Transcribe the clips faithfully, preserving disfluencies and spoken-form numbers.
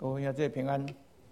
各位兄弟平安。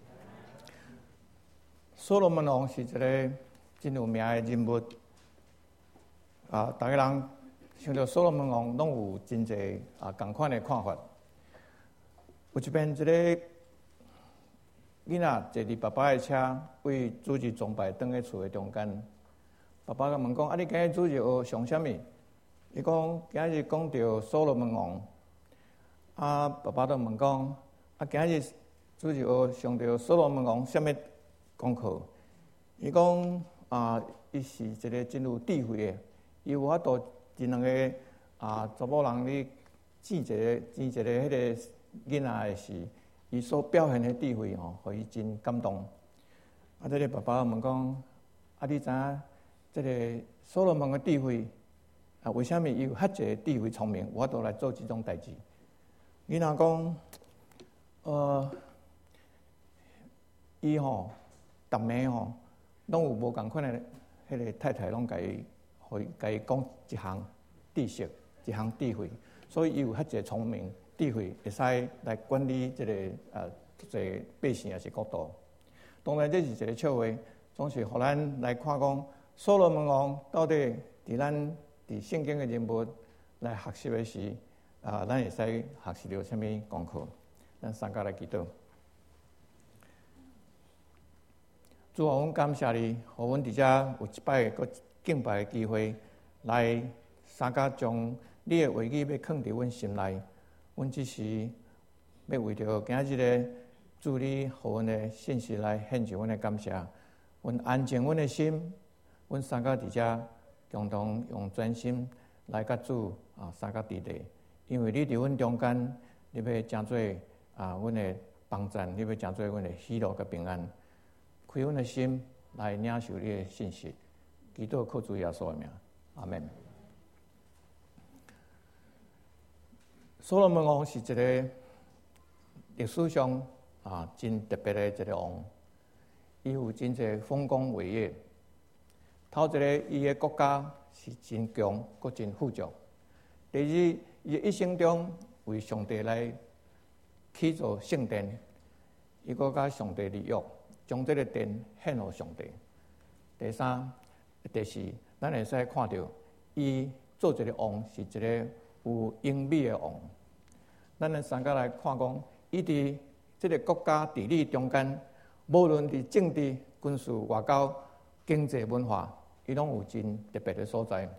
所罗门王是一个真有名的人物啊，大家人想到所罗门王，拢有真侪啊同款的看法。有一遍，一个囡仔坐伫爸爸的车，为主日崇拜倒去厝的中间。爸爸甲问讲：啊，你今日主日学上啥物？伊讲：今日讲到所罗门王。啊，爸爸就问讲：啊，今日主日学上到所罗门王啥物功课？伊讲：啊，伊是一个真有智慧的，伊有法度真两个啊查某人咧见一个见一个迄个囡仔的时，伊所表现的智慧吼，互伊真感动。啊，这个爸爸问讲：啊，你知影这个所罗门的智慧啊？为什么伊有遐济智慧聪明，有法度来做这种代志？囡仔讲：呃，伊吼，逐暝吼，拢有无共款的迄个太太，拢甲伊，互伊甲伊讲一项知识，一项智慧，所以伊有遐济聪明智慧，会使来管理这个呃，这百姓也是国度。当然，这是一个笑话，总是互咱来看讲，所罗门王到底伫咱伫圣经的人物来学习的时。啊，咱会使学习到什么功课？咱三家来祈祷。主啊，阮感谢你，互阮伫遮有一摆个敬拜的机会，来三家将你的话语要放伫阮心内。阮只是要为着今日的主你互阮的信息来献上阮的感谢。阮安静阮的心，阮三家伫遮共同用专心来甲主啊三家伫地。因为你伫阮中间，你要成做啊，阮的帮助，你要成做阮的喜乐甲平安，开阮的心来领受你的信息。祈祷靠主耶稣的名，阿门。所罗门王是一个历史上啊真特别的一个王，伊有真侪丰功伟业。头一个，伊的国家是真强，阁真富足。第二，伊一生中为上帝来起造圣殿，伊阁甲上帝立约，将这个殿献予上帝。第三、第四，咱会使看到伊做一个王是一个有英美的王。咱来三家来看讲，伊伫这个国家地理中间，无论伫政治、军事、外交、经济、文化，伊拢有真特别的所在。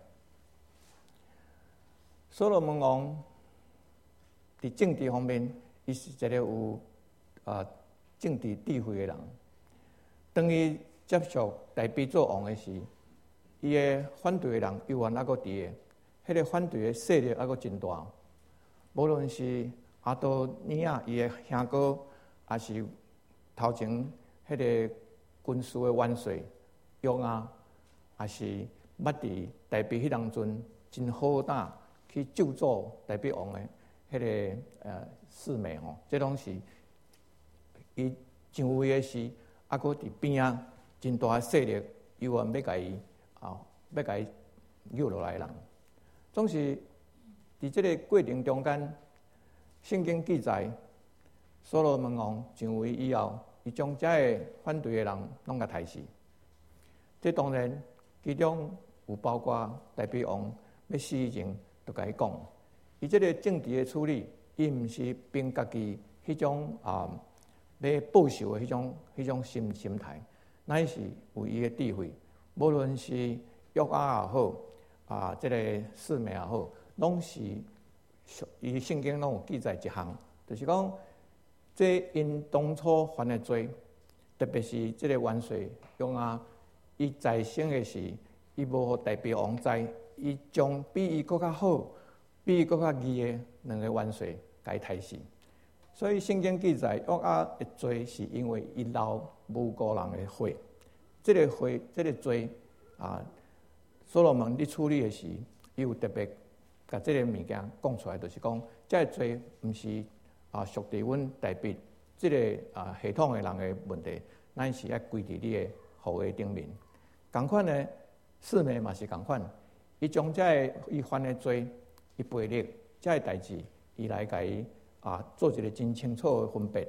所罗门王伫政治方面，伊是一个有啊政治智慧的人。当伊接受大卫做王的时，伊的反对的人犹原还阁伫个，迄个反对的势力还阁真大。无论是阿多尼亚伊的兄哥，还是头前迄个军事的元帅约押，还是捌伫大卫迄当阵真好胆。去救助大卫王的迄个呃四妹吼，这拢是伊上位的时，啊，搁伫边啊真大的势力，犹原要甲伊啊，要甲伊诱落来的人。总是伫这个过程中间，圣经记载，所罗门王上位以后，伊将这个反对的人拢甲杀死。这当然其中有包括大卫王要死以前。就甲伊讲，伊即个政治的处理，伊毋是凭家己迄种啊要报仇的迄种迄种心心态，乃是有伊的智慧。无论是约押也好，啊，即、这个四妹也好，拢是伊圣经拢有记载一项，就是讲，这因当初犯的罪，特别是即个元帅约押，伊在生的时，伊无互大卫王知。伊将比伊更较好、比伊更较义的两个元帅甲伊杀死。所以圣经记载，约押的罪是因为伊流无辜人的血。这个血、这个罪啊，所罗门伫处理的时，伊有特别甲这个物件讲出来，就是讲，这个罪毋是啊属伫阮大卫这个啊系统的人的问题，乃是要归伫你的后裔顶面。同款的四妹嘛是同款。伊将这个伊犯的罪，伊背逆这个代志，伊来甲伊啊做一个真清楚的分别。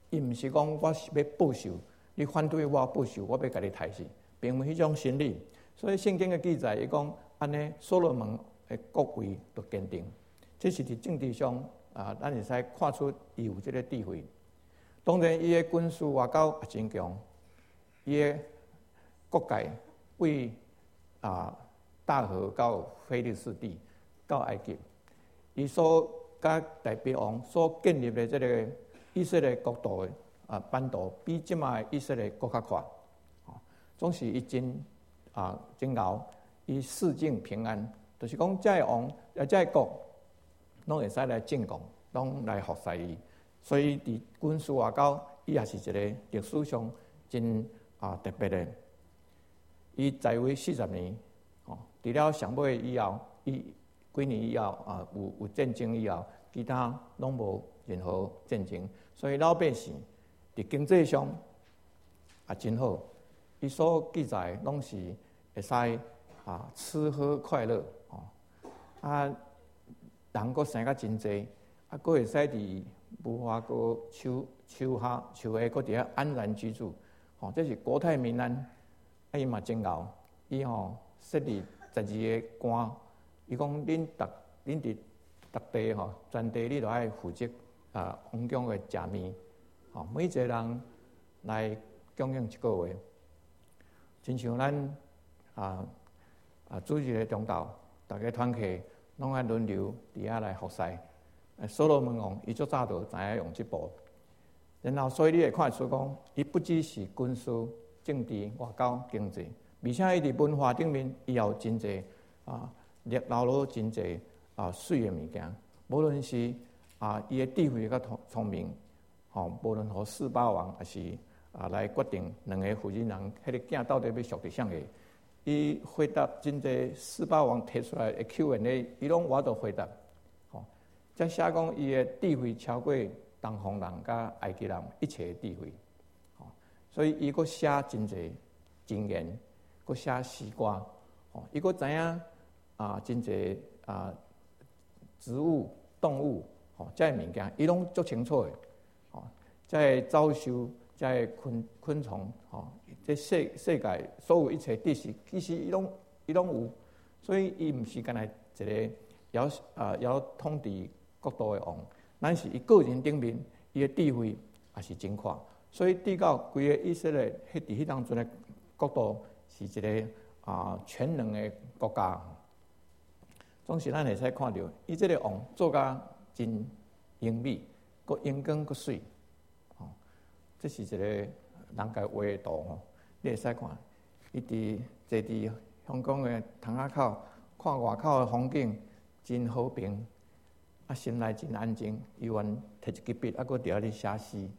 伊毋是讲我是要报仇，你反对我报仇，我要甲你杀死，并无迄种心理。所以圣经嘅记载，伊讲安尼，所罗门嘅国位就坚定。这是伫政治上啊，咱会使看出伊有即个智慧。当然，伊嘅军事外交也真强，伊嘅国界为啊大河到菲利士地到埃及，伊所甲大鼻王所建立的这个以色列国度的啊版图，比即卖以色列国较宽，哦，总是伊真啊真牛，伊四境平安，就是讲这个王啊这个国，拢会使来进贡，拢来服侍伊，所以伫军事外交，伊也是一个历史上真啊特别的。伊在位四十年，哦，除了上尾以后，伊几年以后啊有有战争以后，其他拢无任何战争，所以老百姓伫经济上也真好。伊所记载拢是会使啊吃喝快乐，哦，啊人佫生甲真济，啊佫会使伫无花果树树下树下佫伫遐安然居住，哦，这是国泰民安。啊，伊嘛真牛，伊吼设立十二个官，伊讲恁逐恁伫逐地吼全地你都爱负责啊皇宫的食面，吼每一个人来供应一个月，亲像咱啊啊主日的中昼，大家团契拢爱轮流伫遐来服侍。所罗门王伊足早就知影用即步，然后所以你会看出讲，伊不只是军事。政治、外交、经济，而且伊伫文化顶面，伊也有真济啊，留留落真济啊水的物件。无论是啊，伊的智慧甲聪聪明，吼，无论和四巴王，也是啊来决定两个负责人，迄个囝到底要属伫啥个？伊回答真济四巴王提出来的 Q and A， 伊拢我都回答。吼，则写讲伊的智慧超过东方人甲埃及人一切的智慧。所以伊佫写真济经言，佫写诗歌，哦，伊佫知影啊真济啊植物、动物，哦，这物件伊拢足清楚的，哦，这走兽、这昆昆虫，哦，这世世界所有一切知识，其实伊拢伊拢有，所以伊毋是干那一个遥啊遥统治国度的王，咱是伊个人顶面，伊的智慧也是真阔。所以，对到规个以色列迄伫迄当阵的国度，是一个啊全能的国家。总是咱会使看到，伊即个王做甲真英美，佫阳光佫水，哦，这是一个人家画的图吼。你会使看，伊伫坐伫香港的窗仔口，看外口的风景，真和平，啊，心内真安静。伊愿摕一支笔，啊，佫伫遐咧写诗。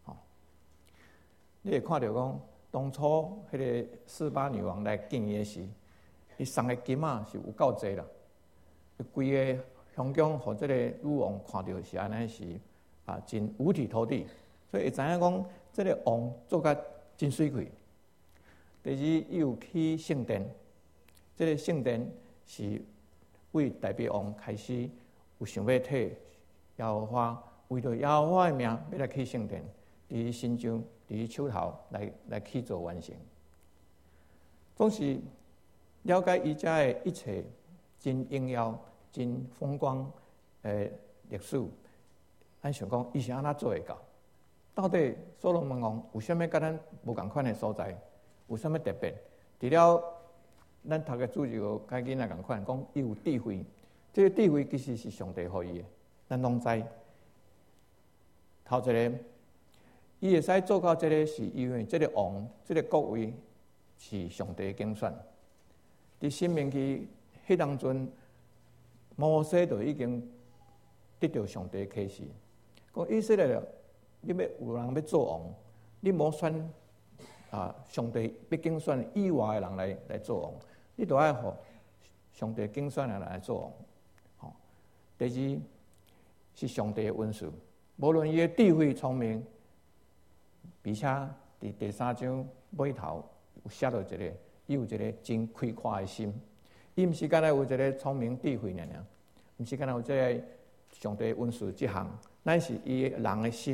你会看到讲，当初迄个四巴女王来见伊时，伊送的金仔是有够济啦。规个香港，互即个女王看到是安尼是啊，真五体投地，所以会知影讲，即个王做甲真水气。第二，伊有去圣殿，即个圣殿是为大鼻王开始有想要替耶和华，为着耶和华的名要来去圣殿，伫心上。伫手头来来去做完成，总是了解伊遮的一切真荣耀、真风光诶历史。咱想讲，伊是安怎做会到？到底所罗门王有啥物甲咱无共款的所在？有啥物特别？除了咱读个主日学甲囡仔共款，讲伊有智慧，这个智慧其实是上帝予伊的，咱拢知。头一个。伊会使做到这个，是因为这个王、这个国位是上帝拣选。伫申命记迄当阵，摩西就已经得到上帝启示，讲以色列了，你要有人要做王，你莫选啊上帝要拣选以外的人来来做王，你都爱互上帝拣选的人来做王。好，第二是上帝的恩赐，无论伊的智慧、聪明。而且伫第三章尾头有写到一个，伊有一个真开阔的心。伊毋是干那有一个聪明智慧尔尔，毋是干那有这个上帝恩赐这项，乃是伊人的心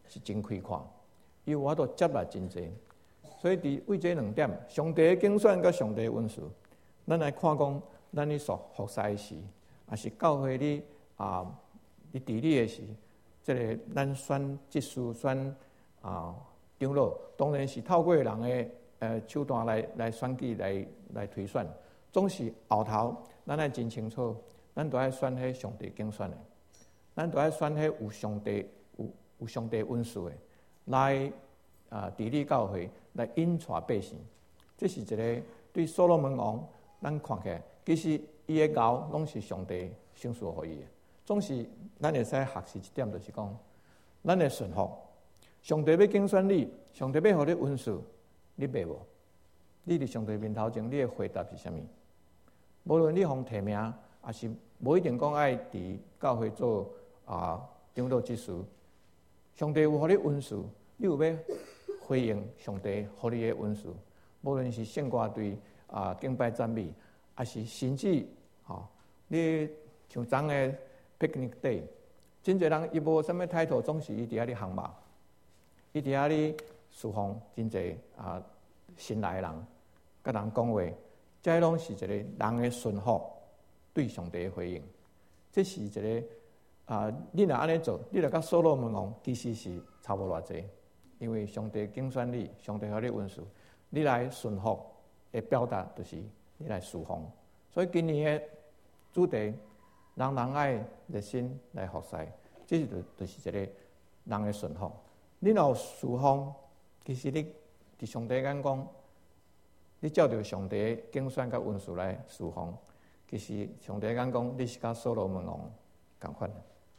是真开阔，伊有法度接纳真济。所以伫为这两点，上帝的竞选甲上帝的恩赐，咱来看讲，咱咧所服侍的时，也是教会你啊，你伫你的时，即、这个咱选职事选啊长老，当然是透过人的呃手段来来选举来来推选，总是后头咱爱真清楚，咱都爱选迄上帝竞选的，咱都爱选迄有上帝有有上帝恩赐的来啊，伫你教会来引带百姓。这是一个对所罗门王，咱看起来其实伊的教拢是上帝赏赐予伊的。总是咱会使学习一点，就是讲，咱会顺服。上帝要竞选你，上帝要互你恩赐，你袂无？你伫上帝面头前，你的回答是啥物？无论你互提名，也是无一定讲爱伫教会做啊长老职事。上帝有互你恩赐，你有要回应上帝互你的恩赐？无论是圣歌队啊敬拜赞美，还是甚至吼、哦，你像昨个 picnic day， 真侪人伊无啥物态度，总是伊伫遐咧航马，伊伫遐咧侍奉真侪啊新来的人，甲人讲话，这拢是一个人的顺服对上帝的回应。这是一个啊，你若安尼做，你若甲所罗门王其实是差无偌济，因为上帝竞选你，上帝互你恩赐，你来顺服的表达就是你来侍奉。所以今年的主题，人人爱热心来服侍，这就就是一个人的顺服。你若有侍奉，其实你伫上帝眼光，你照着上帝的竞选甲恩赐来侍奉，其实上帝眼光你是甲所罗门王同款。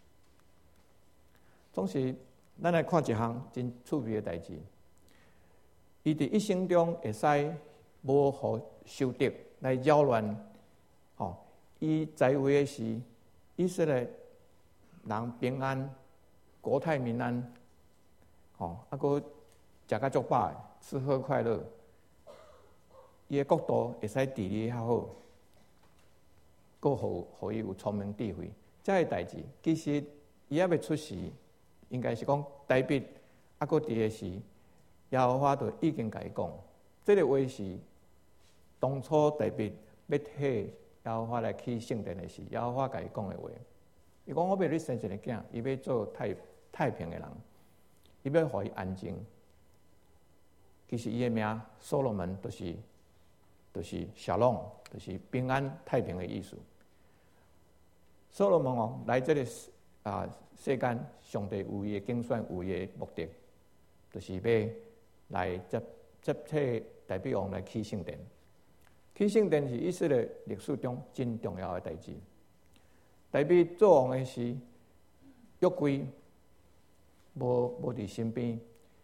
总是咱来看一项真趣味的代志，伊伫一生中会使无互仇敌来扰乱，吼，伊在位的时，以色列人平安，国泰民安，吼，啊，佫食甲足饱，吃喝快乐，伊的国度会使治理较好，佫互互伊有聪明智慧，这个代志其实伊还未出世。应该是讲大卫啊，佫伫个时，耶和华就已经甲伊讲，这个话是当初大卫要替耶和华来起圣殿的时，耶和华甲伊讲的话。伊讲我要你生一个囝，伊要做太太平的人，伊要互伊安静。其实伊的名所罗门，就是就是小龙，就是平安太平的意思。所罗门王来这个啊。世间上帝有伊的竞选，有伊的目的，就是要来接接替大卫王来起圣殿。起圣殿是以色列历史中真重要的代志。大卫做王的时，约柜无无伫身边，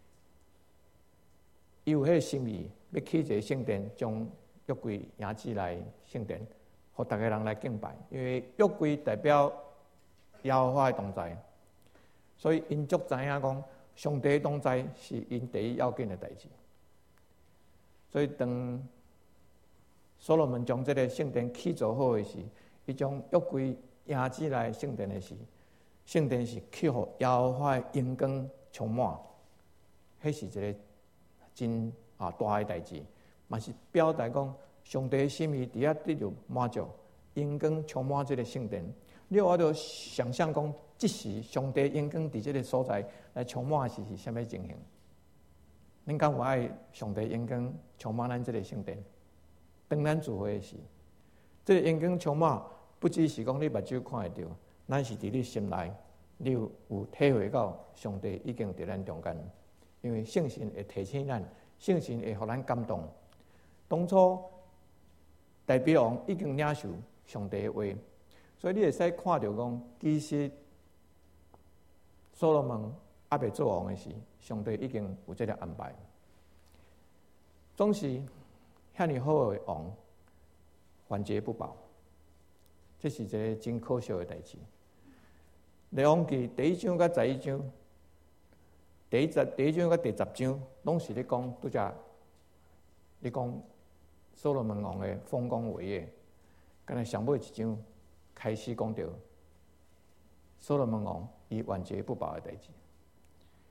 伊有迄个心意，要起一个圣殿，将约柜迎起来圣殿，互逐个人来敬拜。因为约柜代表耶和华的同在。所以因足知影讲，上帝同在是因第一要紧的代志。所以当所罗门将这个圣殿起造好的时，伊将约柜迎起来圣殿的时，圣殿是去互耶和华的荣光充满，迄是一个真啊大的代志，嘛是表达讲上帝的心意伫遐得到满足，荣光充满这个圣殿。你有法度想象讲？即时上帝荣光伫即个所在来充满是是啥物情形？恁敢有爱上帝荣光充满咱即个圣殿？当咱聚会时，即、这个荣光充满，不只是讲你目睭看会到，咱是伫你心内，你有有体会到上帝已经伫咱中间。因为圣神会提醒咱，圣神会互咱感动。当初大卫王已经领受上帝的话，所以你会使看到讲，其实。所罗门还未做王的时，上帝已经有这个安排。总是遐尼好的王，晚节不保，这是一个真可笑的代志。列王记第一章甲十一章，第一十第一章甲第十章，拢是咧讲拄则，咧讲所罗门王的丰功伟业。敢若上尾一章开始讲到所罗门王伊晚节不保的代志。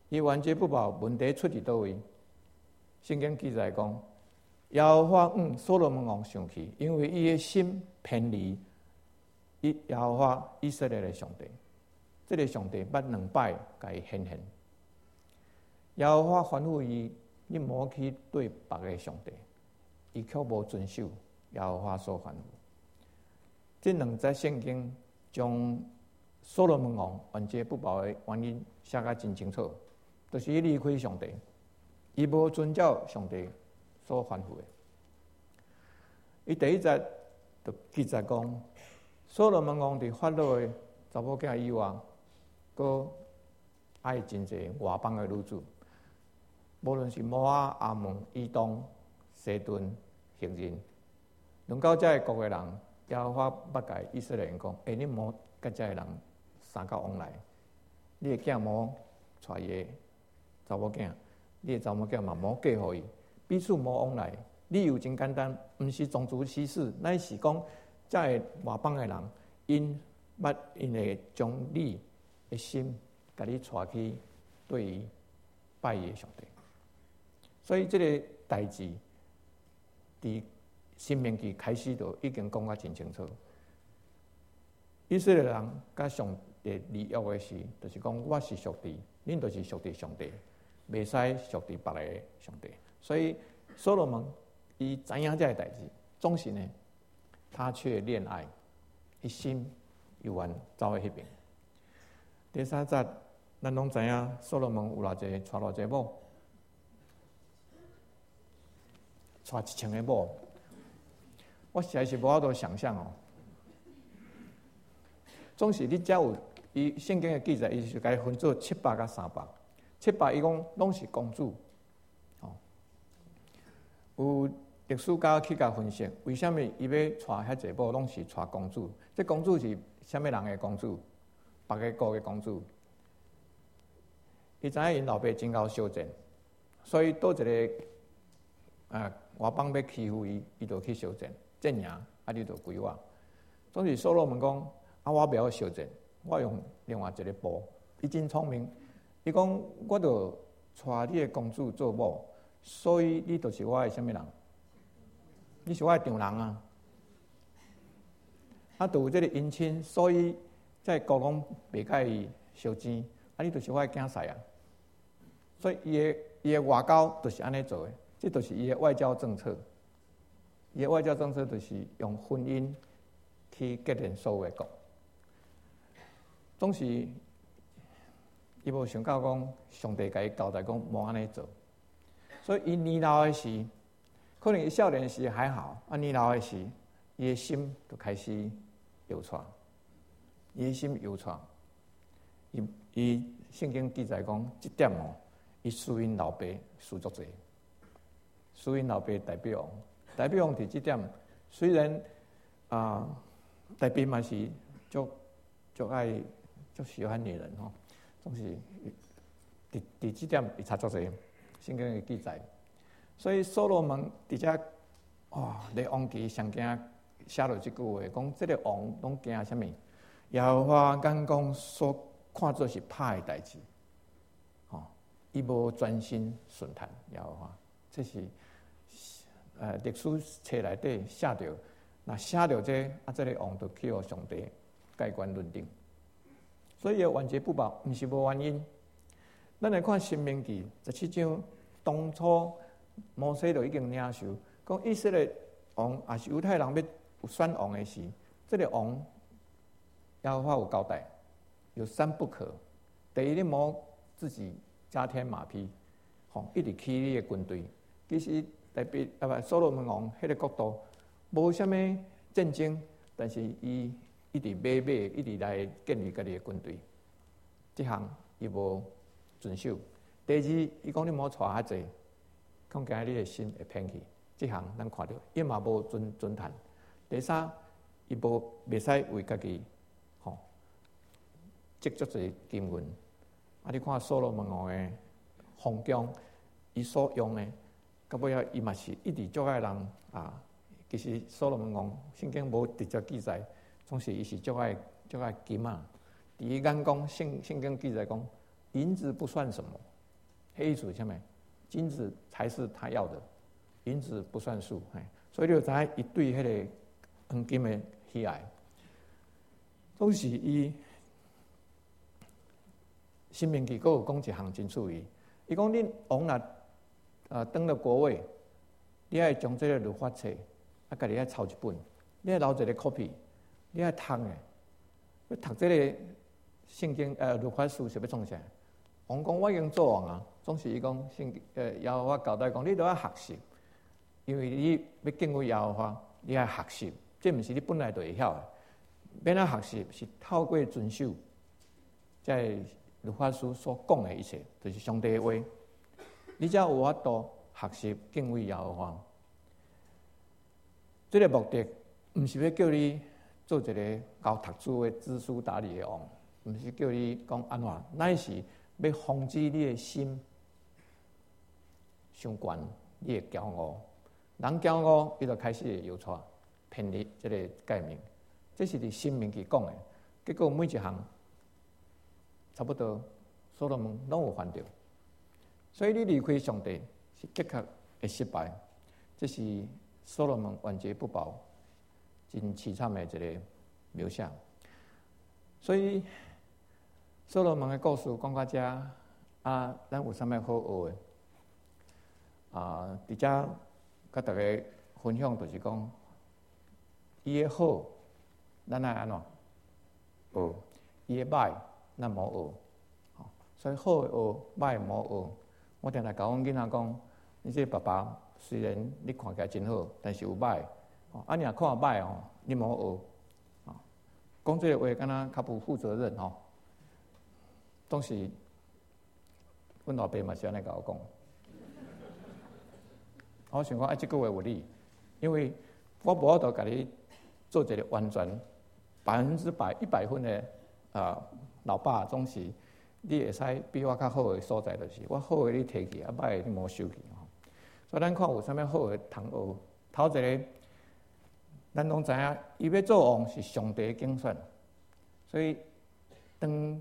伊原节不保问题出伫倒位？圣经记载讲，耶和华嗯所罗门王生气，因为伊的心偏离伊耶和华以色列的上帝。这个上帝捌两摆甲伊显现，耶和华吩咐伊，你莫去对别个上帝，伊却无遵守耶和华所吩咐。这两节圣经将所罗门王原节不保的原因写甲真清楚，就是伊离开上帝，伊无遵照上帝所吩咐的。伊第一节就记载讲，所罗门王伫法老的查某囝以外，佮爱真侪外邦的女子，无论是摩押、阿门、以东、西顿、赫人，轮到这个国的人，耶和华捌甲以色列人讲：诶、欸，你莫甲这个人相交往来，你的囝莫带伊的查某囝，你的查某囝嘛莫嫁互伊，彼此莫往来。理由真简单，毋是种族歧视，乃是讲这个外邦的人，因捌因会将你的心，甲你带去对于拜伊的上帝。所以这个代志，伫申命记开始就已经讲甲真清楚。以色列人甲上帝立约的时，就是讲我是属地，恁就是属地上帝，袂使属地别个上帝。所以所罗门伊知影这个代志，总是呢，他却恋爱，一心犹原走喺迄边。第三节，咱拢知影，所罗门有偌济娶偌济某，娶一千个某，我实在是无法度想象哦。总是你只有伊圣经的记载，伊是该分做七百甲三百，七百伊讲拢是公主，哦，有历史家去甲分析，为什么伊要娶遐济某拢是娶公主？这公主是啥物人的公主？别个国的公主。伊知影因老爸真够修正，所以倒一个啊外邦要欺负伊，伊就去修正，镇赢，啊你就归我。总是所罗门讲，啊我不要修正，我用另外一个步。伊真聪明，伊讲我就娶你的公主做某，所以你就是我的啥物人？你是我的丈人啊！啊，就有这个姻亲，所以在国公袂甲伊相争，啊，你就是我的囝婿啊！所以伊的伊的外交就是安尼做的，这就是伊的外交政策。伊的外交政策就是用婚姻去结连所有的国。总是伊无想到讲，上帝甲伊交代讲无安尼做，所以伊年老的时，可能伊少年时还好，啊年老的时，伊的心就开始摇晃，伊的心摇晃。伊伊圣经记载讲，这点哦，伊输因老爸输足济，输因老爸代表王，代表王伫这点，虽然啊，代表嘛是足足爱足喜欢女人吼，总是伫伫这点伊差足济，圣经的记载。所以所罗门伫遮哇，咧王记上惊写落即句话，讲即个王拢惊啥物？耶和华眼光所看做是歹的代志，吼、哦，伊无专心顺谈耶和华，这是呃历史册内底写着，那写着这啊，这个王就去互上帝盖棺论定。所以完结不保，毋是无原因。咱来看《申命记》十七章，当初摩西就已经领受，讲以色列王也是犹太人要有选王的时，这个王耶和华有交代，有三不可。第一，你莫自己加添马匹，吼、哦，一直起你的军队。其实特别啊不，所罗门王迄个国度无啥物战争，但是伊一直买马，一直来建立家己的军队。这项伊无遵守。第二，伊讲你莫带遐济，恐惊你的心会偏去。这项咱看到，伊嘛无遵遵谈。第三，伊无袂使为家己吼积足侪金银。啊，你看所罗门王的皇宫，伊所用的，到尾啊，伊嘛是一直足爱人啊。其实所罗门王圣经无直接记载，总是伊是足爱足爱金啊。伫伊眼光，圣圣经记载讲，银子不算什么， 迄意思是啥物？金子才是他要的，银子不算数。嘿，所以你就知影伊对迄个黄金的喜爱，总是伊。申命记佫有讲一项真趣味，伊讲恁王若呃登了国位，你爱将这个律法册啊，家己爱抄一本，你爱留一个 copy， 你爱读诶。要读这个圣经呃律法书是要创啥？王讲我已经做王啊，总是伊讲圣呃耶和华交代讲，你都要学习，因为你要敬畏耶和华，你爱学习，这毋是你本来就会晓诶。免啊学习是透过遵守，在律法书所讲的一切，就是上帝的话，你才有法度学习敬畏耶和华。这个目的毋是要叫你做一个教读书的知书达理的王，毋是叫你讲安怎，乃是要防止你的心伤悬，你的骄傲。人骄傲，伊就开始会摇错偏离这个诫命。这是伫申命记讲的，结果每一项差不多所罗门拢有犯着，所以你离开上帝是的确会失败。这是所罗门晚节不保、真凄惨的一个描写。所以所罗门的故事讲到这啊，咱有啥物好学的啊？伫遮甲大家分享就是讲，伊的好，咱爱安怎学？伊的歹，咱无学。所以好的学，歹的无学。我定定甲阮囡仔讲，你这爸爸虽然你看起来真好，但是有歹。啊，你若看歹哦，你无学。啊，讲这个话，敢若较不负责任吼。总是，阮老爸嘛是安尼甲我讲。我想讲，啊，即句话有理，因为我无法度甲你做一个完全百分之百一百分的啊、呃、老爸，总是你会使比我较好的所在，就是我好的你摕去，啊歹的你无收去吼。所以咱看有啥物好的通学，头一个，咱拢知影，伊要做王是上帝的竞选，所以当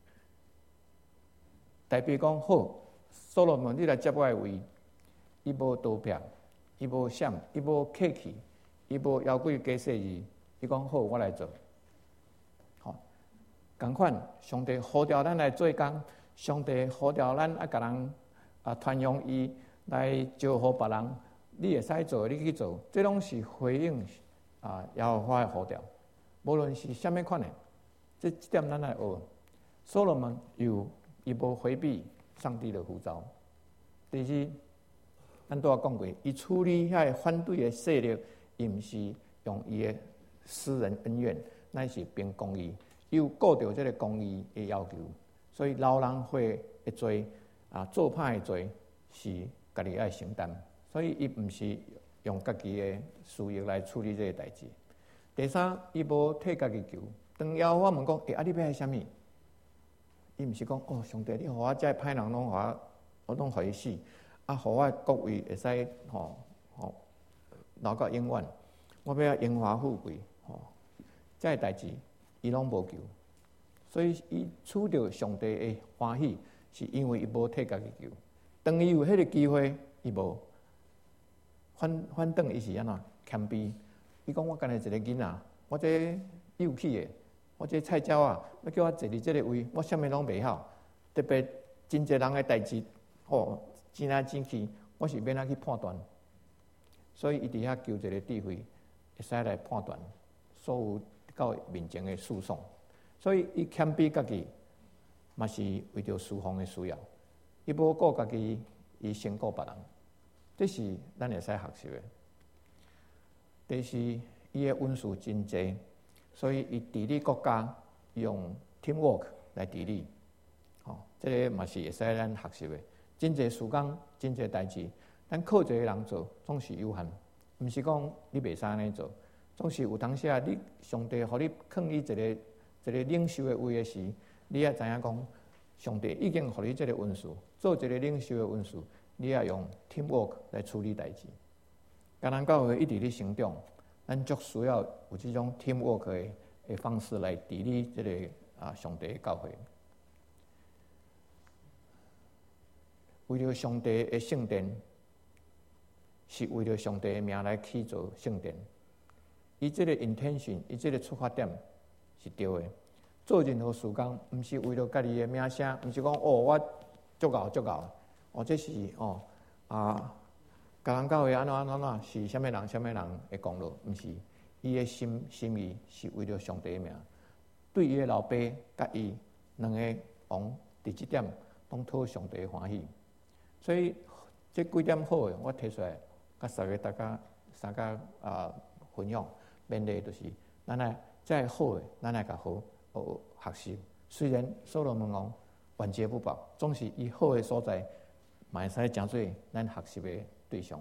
代表讲好，所罗门你来接我的位。伊无刀片，伊无闪，伊无客气，伊无妖怪假设字。伊讲好，我来做。好，同款，上帝呼召咱来做工，上帝呼召咱啊，甲人啊传扬伊来招呼别人，你会使做，你去做，这拢是回应啊耶和华的呼召。无论是啥物款的，这这点咱来学。所罗门有伊无回避上帝的呼召。第二。咱拄仔讲过，伊处理遐反对的势力，伊毋是用伊的私人恩怨，乃是凭公义，伊有顾着这个公义的要求，所以老人会的罪啊，做歹的罪是家己爱承担，所以伊毋是用家己的私欲来处理这个代志。第三，伊无替家己求，当耶和华问讲，欸，啊，你要啥物？伊毋是讲哦，上帝，你互我遮歹人拢互我，我拢互伊死。啊，互我国位会使吼吼留到永远。我要荣华富贵吼，这个代志伊拢无求，所以伊取到上帝的欢喜，是因为伊无替家己求。当伊有迄个机会，伊无反反倒伊是安怎谦卑。伊讲我干那一个囡仔，我这幼气的，我这菜鸟啊，要叫我坐伫这个位，我啥物拢袂晓。特别真侪人的代志，吼。真来真去，我是免啊去判断，所以伊伫遐求一个智慧，会使来判断所有到面前的诉讼。所以伊谦卑家己，嘛是为着侍奉的需要。伊无顾家己，伊先顾别人，这是咱会使学习的。第四，伊的温数真济，所以伊治理国家用 teamwork 来治理，吼，这个嘛是会使咱学习的。真侪事工，真侪代志，咱靠一个人做，总是有限。毋是讲你袂使安尼做，总是有当时啊，你上帝互你放你一个一个领袖的位的时，你也知影讲，上帝已经互你这个温数，做一个领袖的温数，你也用 teamwork 来处理代志。甲咱教会一直咧成长，咱足需要有这种 teamwork 的的方式来治理这个啊上帝的教会。 为了上帝的圣殿，是为了上帝的名来起造圣殿。伊这个 intention， 伊这个出发点是对的。做任何事工，毋是为了家己的名声，毋是讲哦，我足够足够，哦，这是哦啊，甲人教会安怎安怎安怎，是啥物人啥物人的功劳，毋是。伊的心心意是为了上帝的名，对伊的老爸甲伊两个王伫即点拢讨上帝的欢喜。所以这几点好的，我提出来，甲三个大家三个啊分享，勉励就是咱来再好的，咱来甲好学学习。虽然所罗门王万劫不保，总是伊好的所在，嘛会使诚做咱学习的对象。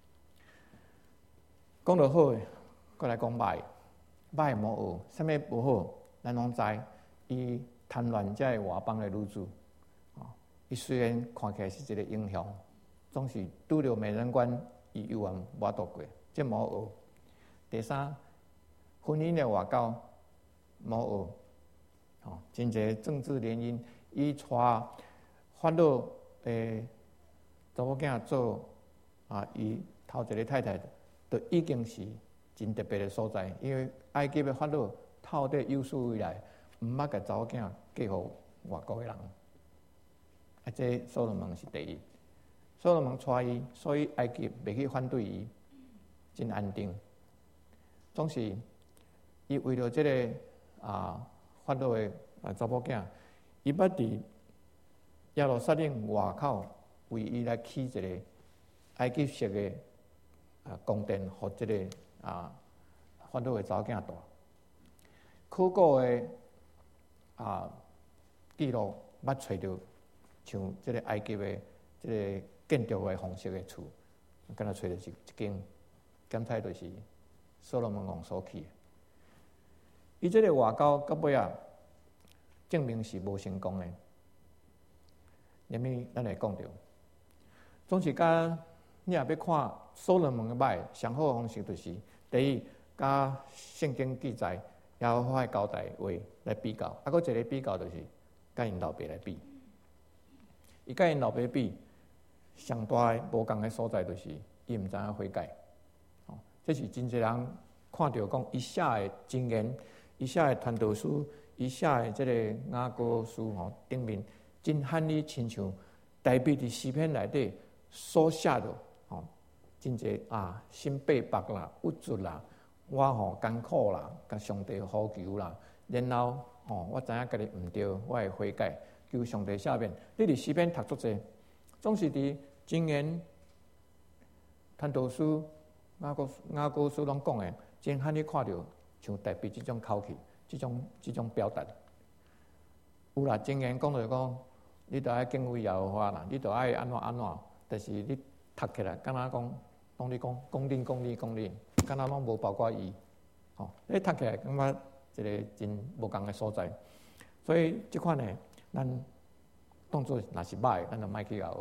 讲到好的，过来讲歹，歹无学，啥物不好，咱拢知。伊贪恋这外邦的女子，啊，伊虽然看起来是一个英雄，总是拄着美人关，伊犹原无度过，这无学。第三，婚姻的外交无学，哦，真侪政治联姻，伊带法老诶查某囝做啊，伊头一个太太，就已经是真特别的所在，因为埃及的法老透底有史以来，毋捌甲查某囝嫁予外国的人，啊，这所罗门是第一。所罗门带伊，所以埃及袂去反对伊，真安定。总是伊为了这个啊法老的啊查某囝，伊捌伫耶路撒冷外口为伊来起一个埃及式的啊宫殿，互这个啊法老的查某囝住。考古的啊记录捌找到像这个埃及的这个建筑的方式的厝，敢若找到一一间，检查就是所罗门王所起的。伊这个外交到尾啊，证明是无成功的。因为咱会讲到，总是甲你若要看所罗门的歹，上好的方式就是第一，甲圣经记载耶和华的交代话来比较，啊，搁一个比较就是甲因老爸来比。伊甲因老爸比，上大的无共的所在就是伊毋知影悔改。哦，这是真侪人看到讲伊写的箴言，伊写的传道书，伊写的这个雅歌书吼，顶面真罕你亲像代笔伫诗篇内底所写的吼，真侪啊心悲白啦、无助啦，我吼艰苦啦，甲上帝呼求啦，然后吼我知影家己毋对，我会悔改。求上帝赦免。你伫诗篇读足济，总是伫箴言、传道书、雅歌、雅歌书拢讲诶，真罕你看到像代笔即种口气，即种即种表达。有啦，箴言讲着讲，你著爱敬畏耶和华啦，你著爱安怎安怎，但是你读起来，敢若讲，拢你讲，讲恁讲你讲你，敢若拢无包括伊。吼，你读起来感觉一个真无共诶所在，所以即款诶。咱当作若是歹，咱就莫去学。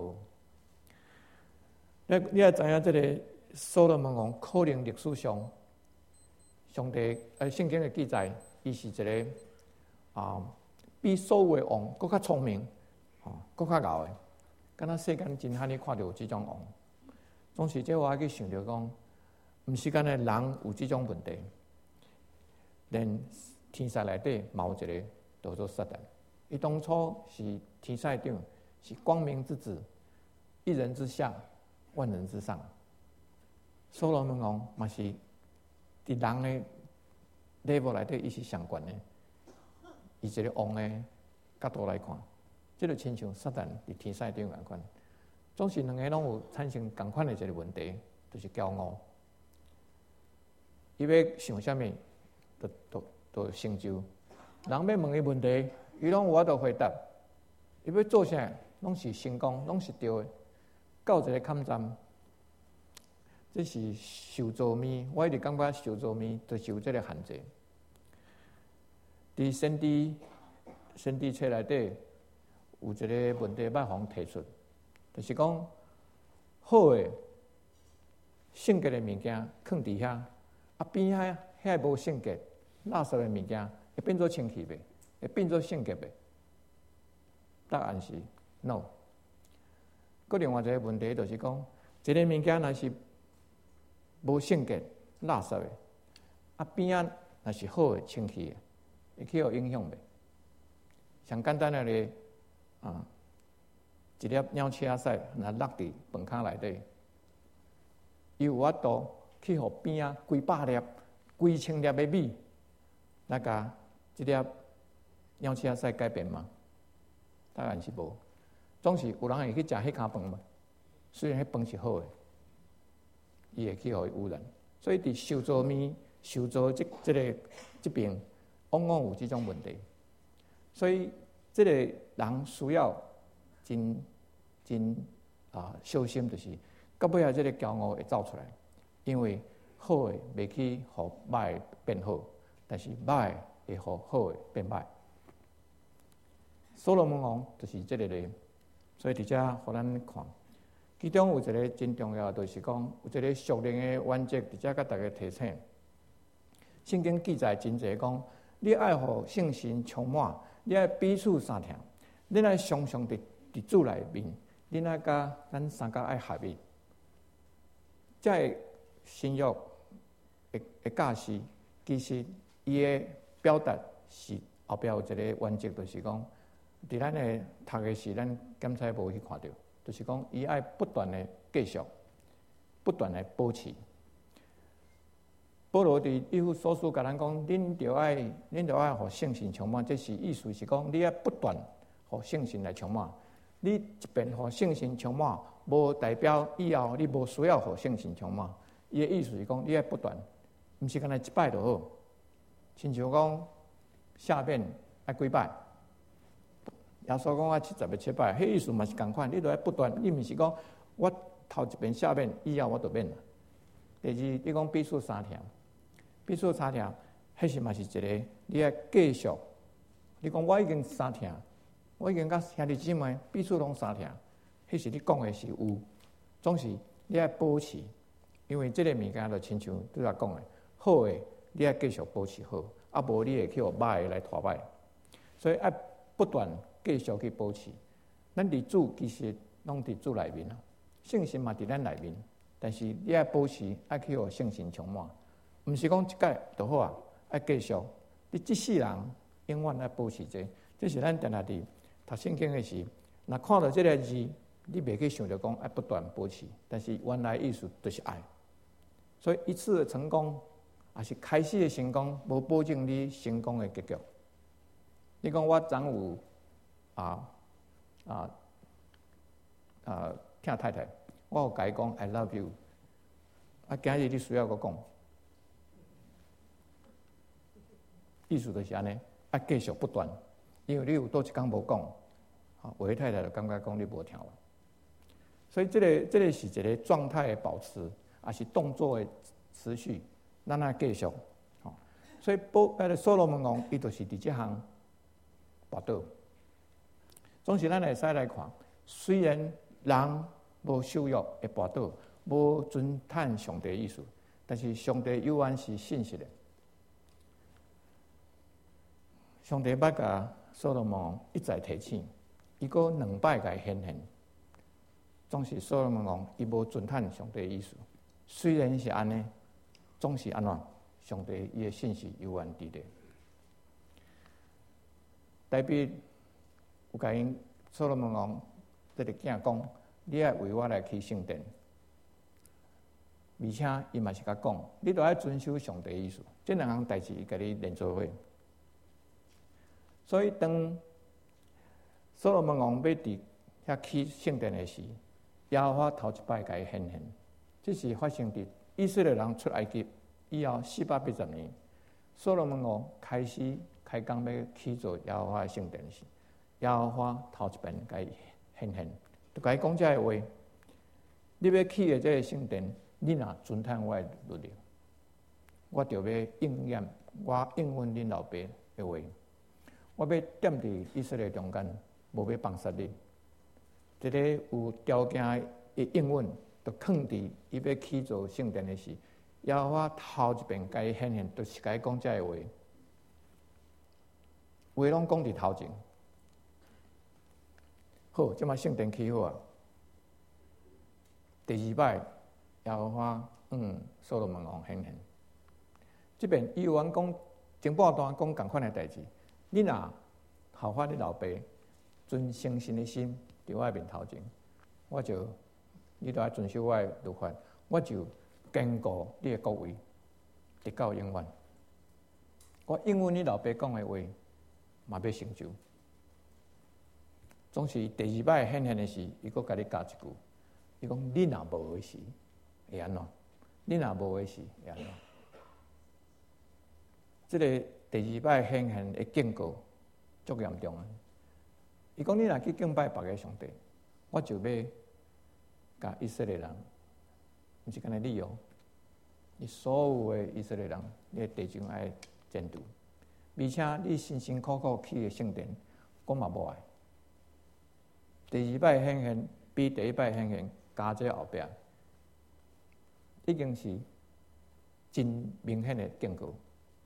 你你也知影，这个所罗门王可能历史上，上帝呃圣经的记载，伊是一个啊，比所有的王更较聪明，哦，更较牛的。敢若世间真罕你看到有即种王，总是这我爱去想着讲，毋是干那人有即种问题，连天使内底嘛有一个叫做撒旦。伊当初是天使长，是光明之子，一人之下，万人之上。所罗门王嘛是伫人的 level 内底，伊是上悬的。以一个王的角度来看，这个亲像撒旦伫天使长共款，总是两个拢有产生共款的一个问题，就是骄傲。伊要想啥物，就就就成就。人要问伊问题，伊拢有法度回答。伊要做啥，拢是成功，拢是对的。到一个坎站，这是受造物。我一直感觉受造物就是有这个限制。伫先知先知册内底有一个问题，捌互提出，就是讲好的圣洁的物件放伫遐，啊边遐遐无圣洁、垃圾的物件会变做清气袂？会变做圣洁袂？答案是 no。 搁另外一个问题就是讲，一个物件若是无圣洁、垃圾的，啊边仔若是好的、清气的，会去互影响袂？上简单的咧，啊，一粒鸟鼠仔屎若落伫饭坑内底，伊有法度去互边仔几百粒、几千粒的米，来甲即粒鸟鼠仔屎改变吗？当然是无。总是有人会去食迄羹饭嘛，虽然迄饭是好的，伊会去互伊污染。所以伫受造面、受造即即个即边，往往有即种问题。所以，即个人需要真真啊小心，就是到尾啊，即个骄傲会走出来，因为好的袂去互歹的变好，但是歹的会互好的变歹。所罗门王就是即个咧。所以伫遮，互咱看，其中有一个真重要，就是讲有一个属灵的原则，伫遮甲大家提醒。圣经记载真侪讲，你爱互圣神充满，你爱彼此相听，你爱常常伫伫主内面，你爱甲咱三甲爱合一，这个新约的的教示，其实伊的表达是后壁有一个原则，就是讲。伫咱的读的是，咱检查无去看到，就是讲，伊爱不断的继续，不断的保持。保罗伫以弗所书甲咱讲，恁着爱，恁着爱互圣神充满，这是意思是讲，你爱不断互圣神来充满。你一遍互圣神充满，无代表以后你无需要互圣神充满。伊的意思是讲，你爱不断，毋是干那一摆就好。亲像讲，下面爱几摆。耶稣讲啊，七十个七摆，迄意思嘛是共款。你著爱不断，你毋是讲我头一遍下面以后我就免啦。第二，你讲彼此相听，彼此相听，迄是嘛是一个你爱继续。你讲我已经相听，我已经甲兄弟姊妹彼此拢相听，迄是你讲的是有，总是你爱保持，因为即个物件就亲像拄则讲的，好的你爱继续保持好，啊无你会去互歹的来拖歹，所以爱不断。继续去保持，咱伫主其实拢伫主内面啊，圣神嘛伫咱内面，但是你爱保持，爱去互圣神充满，毋是讲一届就好啊，爱继续。你即世人永远爱保持这，这是咱定定伫读圣经的时，若看到这个字，你袂去想着讲爱不断保持，但是原来意思就是爱。所以一次的成功，也是开始的成功，无保证你成功的结局。你讲我昨有。啊啊啊！听太太，我有甲伊讲 I love you。啊，今日你需要我讲，意思就是安尼，啊，继续不断，因为你有多一工无讲，啊，我太太就感觉讲你无听话。所以这个这个是一个状态的保持，也是动作的持续，咱啊继续。哦，所以波呃所罗门王伊就是伫这项跋倒。总是咱会使来看，虽然人无受约会跋倒，无尊叹上帝的意思，但是上帝永远是信实的。上帝捌甲所罗门王一再提醒，伊阁两摆甲伊显现，总是所罗门王伊无尊叹上帝的意思。虽然是安尼，总是安怎？上帝伊的信息永远伫咧。代表。有甲因所罗门王这个囝讲，你爱为我来起圣殿，而且伊嘛是甲讲，你都要遵守上帝的意思。这两项代志伊甲你连做伙。所以当所罗门王要伫遐起圣殿的时，耶和华头一摆甲伊显现，这是发生伫以色列人出埃及以后四百八十年，所罗门王开始开工要起造耶和华的圣殿时。耶和华头一遍甲伊显现，就甲伊讲这话：你要起的这个圣殿，你若尊叹我的律例，我就要应验我应允恁老爸的话。我要踮伫以色列中间，无要放杀你。这个有条件的应允，就放伫伊要起造圣殿的时，耶和华头一遍甲伊显现，就是甲伊讲这话。话拢讲伫头前。好，即马圣殿起好啊！ 第二摆耶和华嗯所罗门王显现。即边伊有讲讲前半段讲共款的代志，你若效法你老爸，存诚信的心伫我的面头前，我就你都要遵守我的律法，我就坚固你的国位，直到永远。我应允你老爸讲的话，嘛要成就。总是第二摆显现的时，伊佫甲你加一句，伊讲你若无的时会安怎？你若无的时会安怎？即、這个第二摆显现的警告足严重啊！伊讲你若去敬拜别个上帝，我就要甲以色列人，毋是干那你哦，你所有的以色列人，你的地上爱前途，而且你辛辛苦苦起的圣殿，我嘛无爱。第二摆显现比第一摆显现加在后壁，已经是真明显的警告。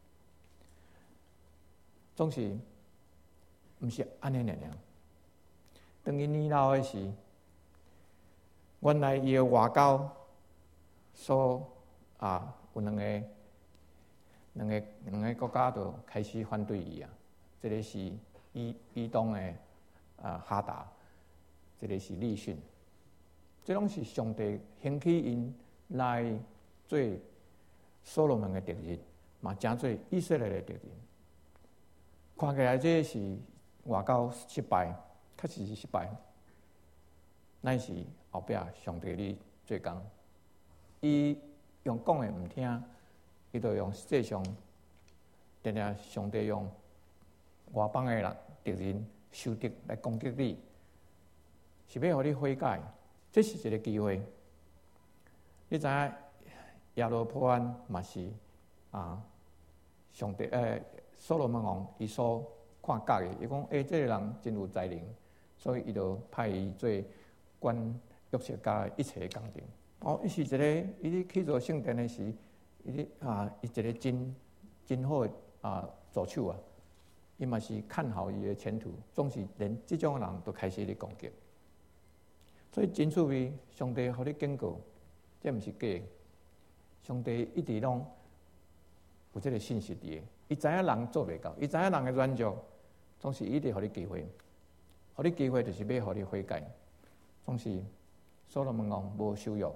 总是毋是安尼尔尔。当伊年老的时，原来伊的外交所啊有两个、两个、两个国家就开始反对伊啊。这个是以以东的啊哈达，这个是利逊，这拢是上帝兴起因来做所罗门的敌人，嘛正做以色列的敌人。看起来这是外交失败，确实是失败。乃是后壁上帝咧做工，伊用讲的毋听，伊就用实际上，定定上帝用外邦的人敌人受敌来攻击你，是要互你悔改，这是一个机会。你知影亚罗波安嘛是啊，上帝诶。所罗门王伊所看角的，伊讲：诶、欸，这个人真有才能，所以伊就派伊做管约瑟家的一切工程。哦，伊是一个，伊咧去做圣殿的时，伊咧啊，伊一个真真好的啊助手啊，伊嘛是看好伊的前途。总是连这种人都开始咧攻击，所以真趣味，上帝互你警告，这毋是假。上帝一直拢有这个信息伫。伊知影人做袂到，伊知影人的软弱，总是一直互你机会，互你机会就是要互你悔改。总是所罗门王无羞辱，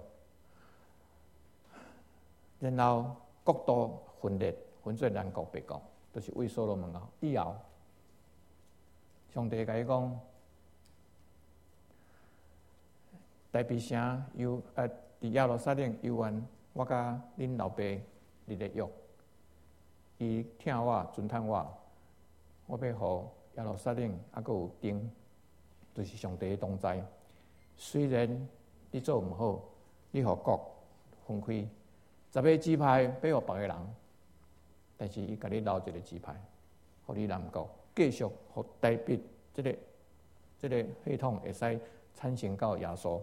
然后国度分裂，分做南国北国，都、就是为所罗门王以后，上帝甲伊讲，大鼻城犹呃，伫耶路撒冷犹原我甲恁老爸立个约。伊听我，尊听我，我要互耶路撒冷还佫有丁，就是上帝的同在。虽然你做毋好，你互国分开，十个支派要互别个人，但是伊甲你留一个支派，互你南国继续互代笔即个即、這个系统会使产生到耶稣。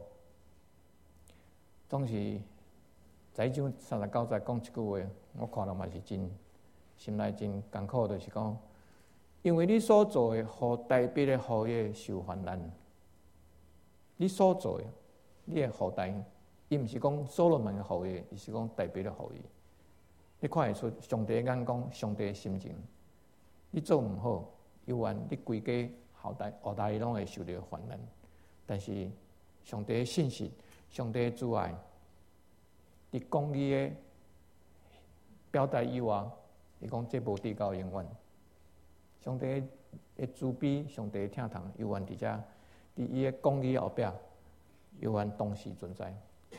总是在一章三十九节讲一句话，我看到嘛是真。心内真艰苦，就是讲，因为你所做的，互代笔的后裔受患难。你所做的，你的后代，伊毋是讲所罗门的后裔，而是讲代笔的后裔。你看会出上帝的眼光，上帝的心情。你做毋好，犹原你规家后代后代拢会受到患难。但是上帝的信息，上帝的慈爱，伫公义的表达以外。伊讲这无地到永远，上帝的慈悲，上帝的疼痛，永远伫遮，伫伊的公义后壁，永远同时存在。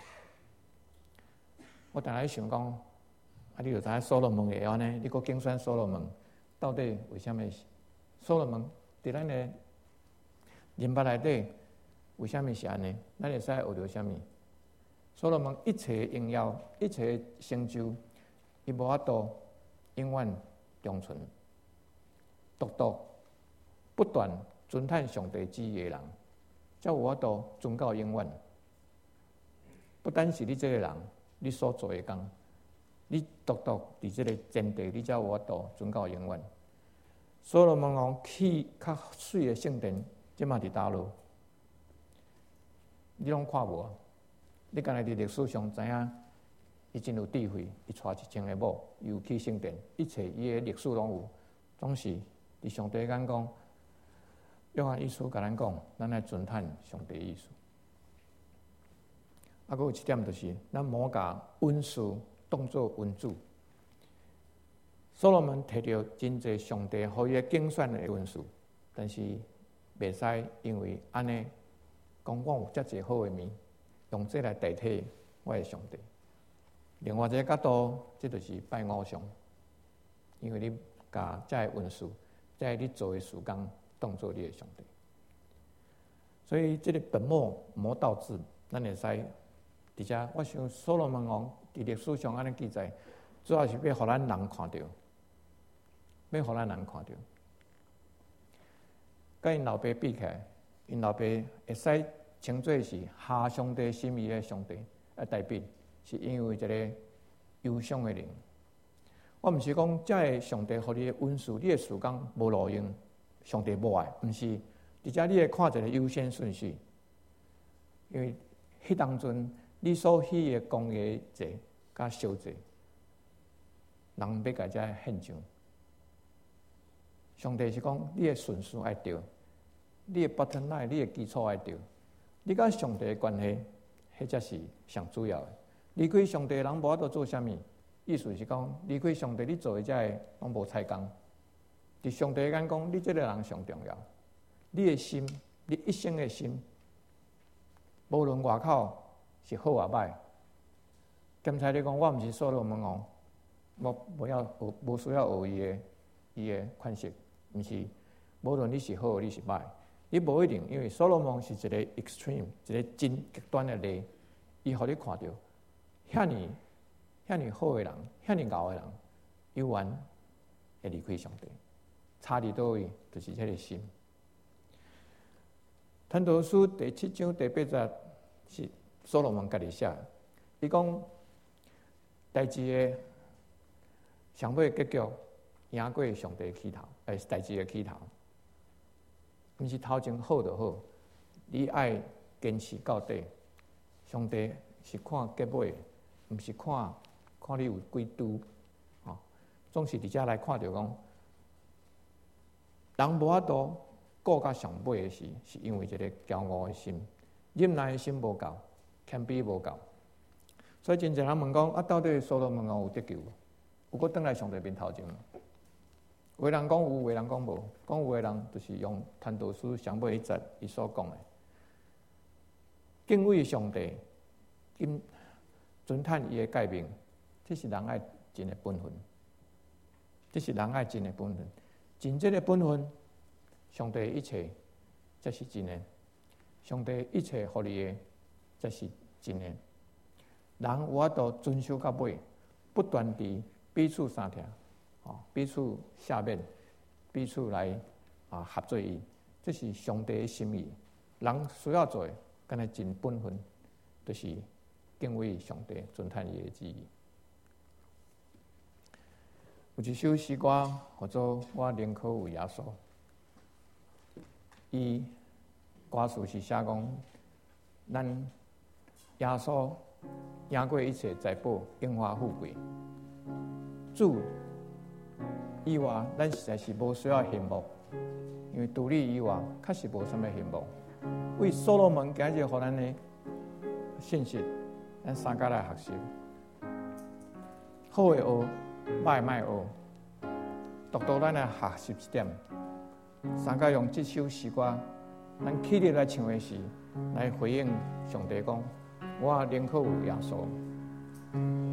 我当来想讲，啊，你就知影所罗门会安尼，你搁竞选所罗门，到底为虾米？所罗门伫咱的人捌内底，为虾米是安尼？咱会使学着虾米？所罗门一切荣耀，一切成就，伊无法度。永远长存，独独不断尊叹上帝旨意的人，才有法度存到永远。不单是你这个人，你所做的工，你独独伫这个前提，你才有法度存到永远。所罗门王起较水的圣殿，即嘛伫倒落，你拢看无？ 你敢若伫历史上知影，伊真有智慧，伊娶一千个某，又去圣殿，一切伊个历史拢有，总是伫上帝眼光。约翰一书甲咱讲，咱来尊叹上帝意思。啊，佫有一点就是，咱莫甲温书当作温主。所罗门摕到真侪上帝互伊精选的温书，但是袂使因为安尼讲我有遮侪好的面，用这来代替我的上帝。另外一个角度，这就是拜偶像，因为你甲遮个温书，遮你做的事工当作你的上帝。所以这个本末魔道志，咱会使伫遮。我想所罗门王伫历史上安尼记载，主要是要互咱人看到，要互咱人看到。甲因老爸比起来，因老爸会使称作是下上帝心意的上帝啊，代表是因为一个忧伤的灵。我毋是讲遮个上帝互你的温书，你的事工无路用，上帝无爱，毋是。伫遮你会看一个优先顺序，因为迄当阵你所许的公业济甲小济，人要甲遮献上。上帝是讲你的顺序爱对，你的 bottom line， 你的基础爱对，你甲上帝的关系，迄才是上主要的。离开上帝的人无法度做啥物，意思是讲离开上帝，你做的遮个拢无采工。伫上帝的眼光，你这个人上重要。你的心，你一生的心，无论外口是好或歹。刚才你讲，我毋是所罗门王，我无要学，无需要学伊的伊的款式，毋是。无论你是好，你是歹，你无一定，因为所罗门是一个 extreme， 一个真极端的例，伊互你看到，遐尼遐尼好的人，遐尼牛的人，有缘会离开上帝，差伫倒位，就是这个心。传道书第七章第八节是所罗门家己写，伊讲代志的上尾结局赢过上帝的起头，诶，代志的起头，毋是头前好就好，你爱坚持到底。上帝是看结尾，毋是看看你有几拄，吼、哦，总是伫遮来看到讲，人无法度。顾到上尾的时，是因为一个骄傲的心、忍耐的心无够、谦卑无够。所以真侪人问讲：啊，到底所罗门王有得救无？有搁转来上帝面头前吗？有的人讲有，有的人讲无。讲有的人就是用传道书上尾一节伊所讲的，敬畏上帝，敬尊叹伊的诫命，这是人爱尽的本分。这是人爱尽的本分，尽这个本分。上帝一切，才是真的；上帝一切互你的，才是真的。人有法度遵守到尾，不断地彼此相听，哦，彼此赦免，彼此来啊合作伊，这是上帝的心意。人需要做的，干来尽本分，就是敬畏上帝，尊叹伊的旨意。有一首诗歌叫做《我宁可有耶稣》。伊歌词是写讲，咱耶稣赢过一切财宝、荣华富贵，主以外，咱实在是无需要羡慕，因为除你以外，确实无啥物羡慕。为所罗门今日互咱的信息，咱三家来学习，好的学，歹的莫学，独独咱来学习一点。三家用这首诗歌，咱起立来唱的时，来回应上帝讲：我宁可有耶稣。